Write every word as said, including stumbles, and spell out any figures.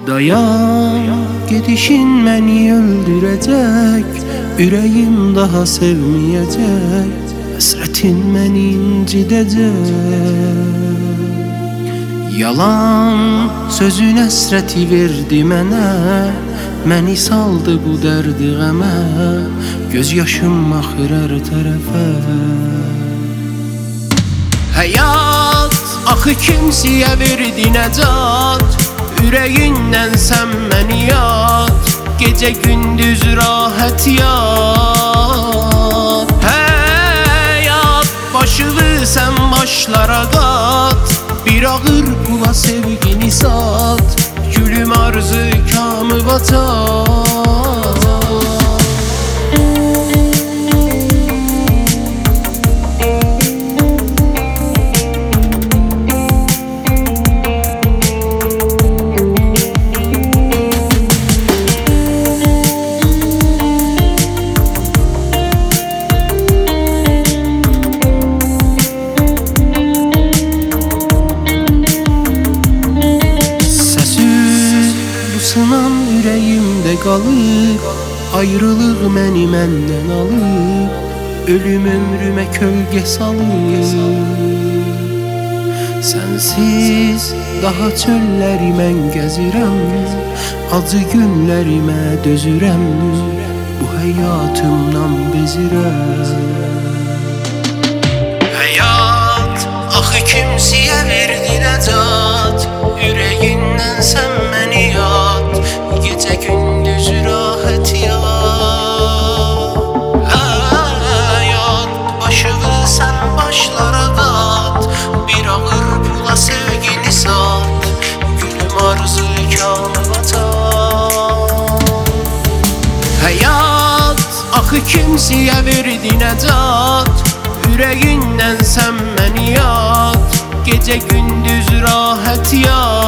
Dayan, gedişin məni öldürəcək, ürəyim daha sevməyəcək, həsrətin məni incidəcək. Yalan sözün həsrəti verdi mənə, məni saldı bu dərdi qəmə, göz yaşım axır hər tərəfə. Həyat axı kimsiyə verdi nəcat, ürəyindən sən məni yat, gecə gündüz rahət yat. Həyat başığı sən başlara qat, bir ağır pula sevgini sat, gülüm arzu kamı vatat. Sınan ürəyimdə qalıb, ayrılıq məni məndən alıb, ölüm ömrümə kölgə salıb. Sənsiz daha çölləri mən gəzirəm, acı günlərimə dözürəm, bu həyatımdan bezirəm. Həyat axı kimsiyə verdi nəcat, ürəyindən sən məni yat, gecə gündüz rahət yat. Həyat başığı sən başlara qat, bir ağır pula sevgini sat, gülüm arzu kamı vatat. Həyat axı kimsiyə verdi nəcat, ürəyindən sən məni yat, gecə gündüz rahət yat.